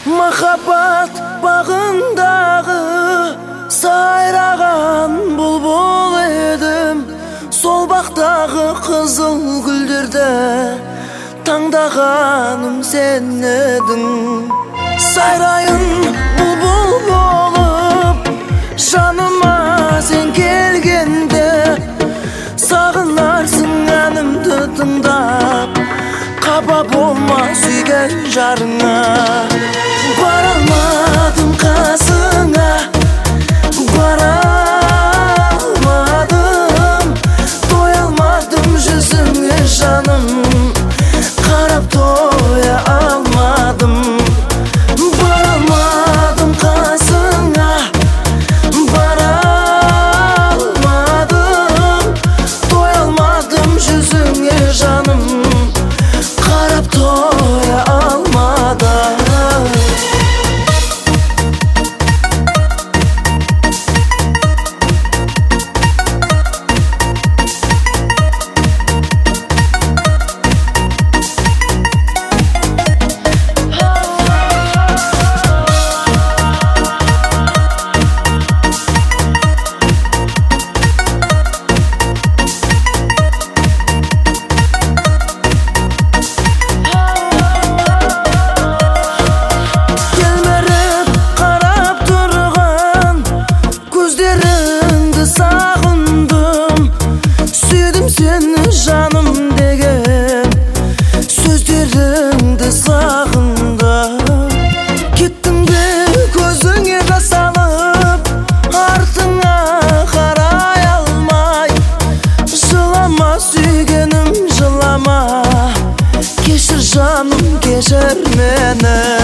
Махаббат бағындағы сайраған бұлбұл едім. Сол бақтағы қызыл гүлдерді таңдағаным сен едің. Сайрайын бұлбұл болып жаныма сен келгенде, сағынарсың әнімді тыңдап, қапа болма сүйген жарыңа. Бара алмадым қасыңа, бара алмадым, тоя алмадым жүзіңе жаным, қарап тоя алмадым. Бара алмадым қасыңа, бара алмадым, тоя алмадым жүзіңе жаным, қарап тоя алмадым. Жаным деген сөздеріңді сағындым. Кеттің бе көзіңе жас алып, артыңа қарай алмай. Жылама сүйгенім жылама, кешір жаным кешір мені.